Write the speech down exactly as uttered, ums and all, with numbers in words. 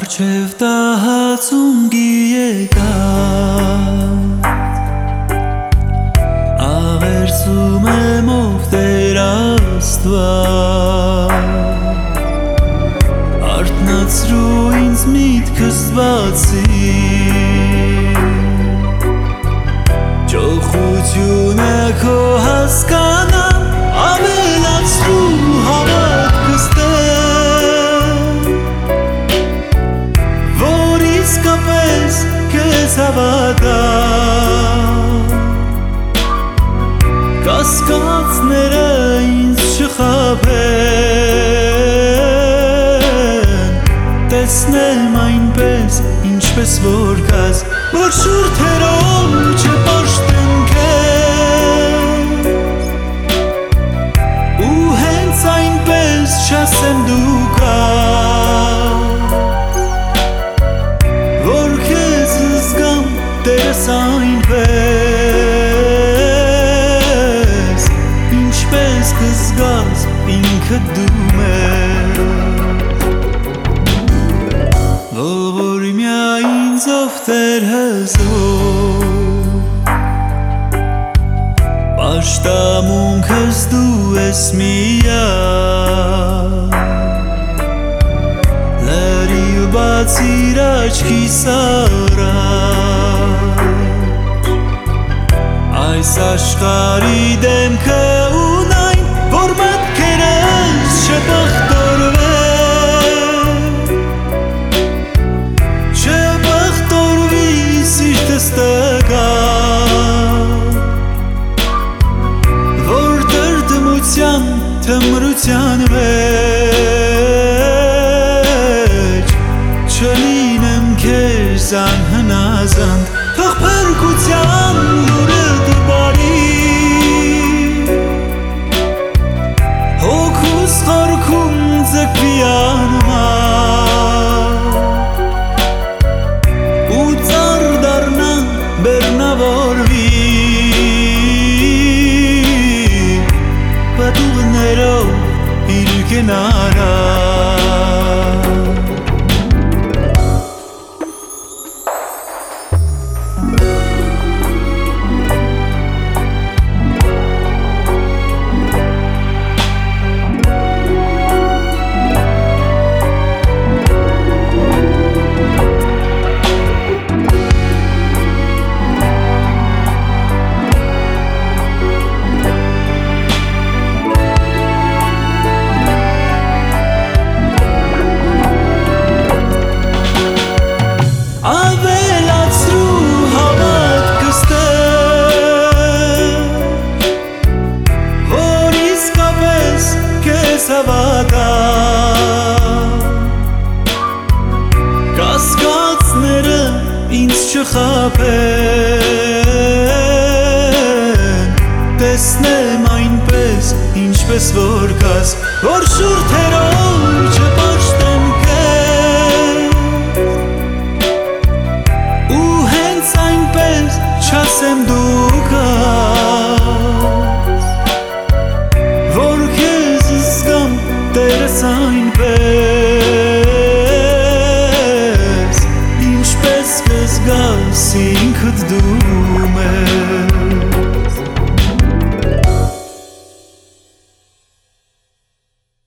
Արջև տահածում գիեկան Աղերսում եմ ով Տեր Աստված Արթնացրու ինձ միտքս բացի Ճոխությունը քո հասկանամ Ավելացրու հավատքս Իսկապես քեզ հավատամ Կասկածները ինձ չխաբեն Տեսնեմ այնպես, ինչպես որ կաս Որ շուրթերով չպաշտեն քեզ Ու հենց այնպես չասեմ դու կաս Տերս այնպես Ինչպես կզգաս ինքդ դու մեզ Ողորմյա ինձով Տեր հզոր Պաշտամունքս դու ես միակ Լրի ու բացիր աչքիս առաջ Այս աշխարհի դեմքը ունայն, որ մտքերս չբախտորվեն Չբախտորվի սիրտս տգար Որ դրդմության, թմրության մեջ Չլինեմ քեզ անհնազանդ Թող փրկության լուրդ բարի Հոգուս խորքում ձգվի անմար Ու ծառ դառնա բեռնավորվի Պատուղներով իր կենարա Կասկածները ինձ չխաբեն Տեսնեմ այնպես, ինչպես որ կաս Որ շուրթերով չպաշտեմ քեզ Ու հենց այնպես չասեմ դու կաս Որ քեզ զգամ Տերս այնպես Ինչպես կզգաս ինքդ դու մեզ